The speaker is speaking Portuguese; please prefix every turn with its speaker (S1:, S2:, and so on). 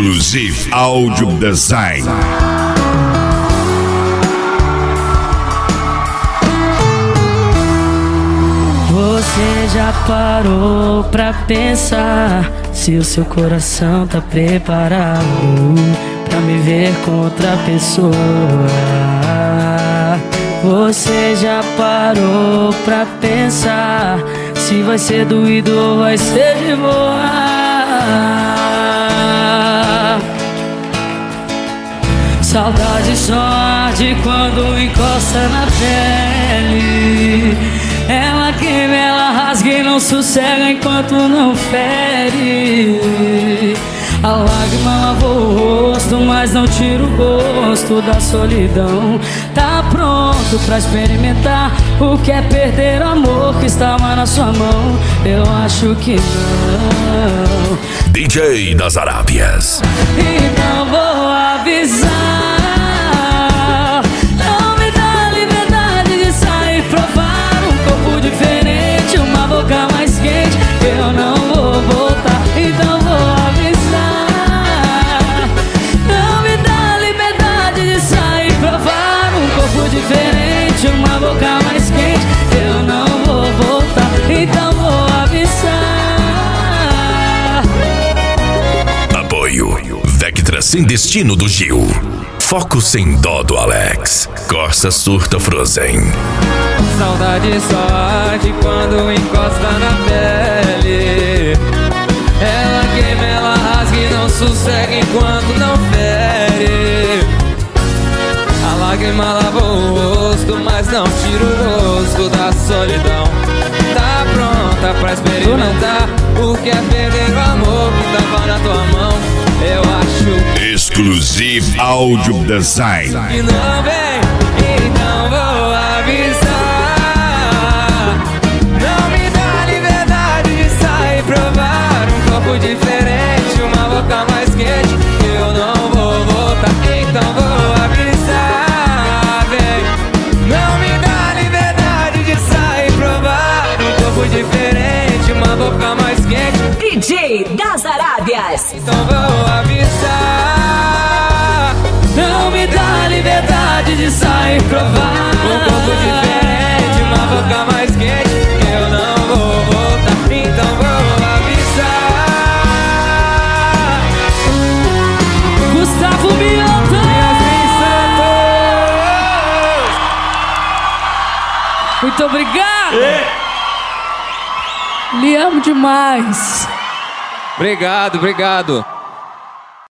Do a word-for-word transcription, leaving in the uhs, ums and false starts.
S1: Exclusive Audio Design.
S2: Você já parou pra pensar se o seu coração tá preparado pra me ver com outra pessoa? Você já parou pra pensar se vai ser doído ou vai ser de boa? Saudade só arde quando encosta na pele. Ela queima, ela rasga e não sossega enquanto não fere. A lágrima lavou o rosto, mas não tira o gosto da solidão. Tá pronto pra experimentar o que é perder o amor que estava na sua mão? Eu acho que não.
S1: D J das Arábias.
S2: Então vou avisar. Não me dá liberdade de sair, provar um corpo diferente, uma boca mais quente. Eu não vou voltar, então vou avisar. Não me dá liberdade de sair, provar um corpo diferente, uma boca mais quente. Eu não vou voltar, então vou avisar.
S1: Apoio Vectra Sem Destino do Gil. Foco Sem Dó do Alex. Corsa Surta Frozen.
S3: Saudade só arde quando encosta na pele. Ela queima, ela rasga e não sossega enquanto não fere. A lágrima lavou o rosto, mas não tira o rosto da solidão. Tá pronta pra experimentar o que é perder o amor que tava na tua mão? Eu acho
S1: Exclusive Audio Design.
S3: que não vem, então vou avisar. Não me dá liberdade de sair, provar um corpo diferente, uma boca mais quente. Eu não vou voltar, então vou avisar. Vem, não me dá liberdade de sair, provar um corpo diferente, uma boca mais quente.
S4: D J das Arábias.
S3: Então vou avisar.
S2: Não me dá liberdade de sair, provar
S3: um corpo diferente, uma boca mais quente. Eu não vou voltar, então vou avisar.
S2: Gustavo Mioto. Muito obrigado. Lhe amo demais.
S3: Obrigado, obrigado.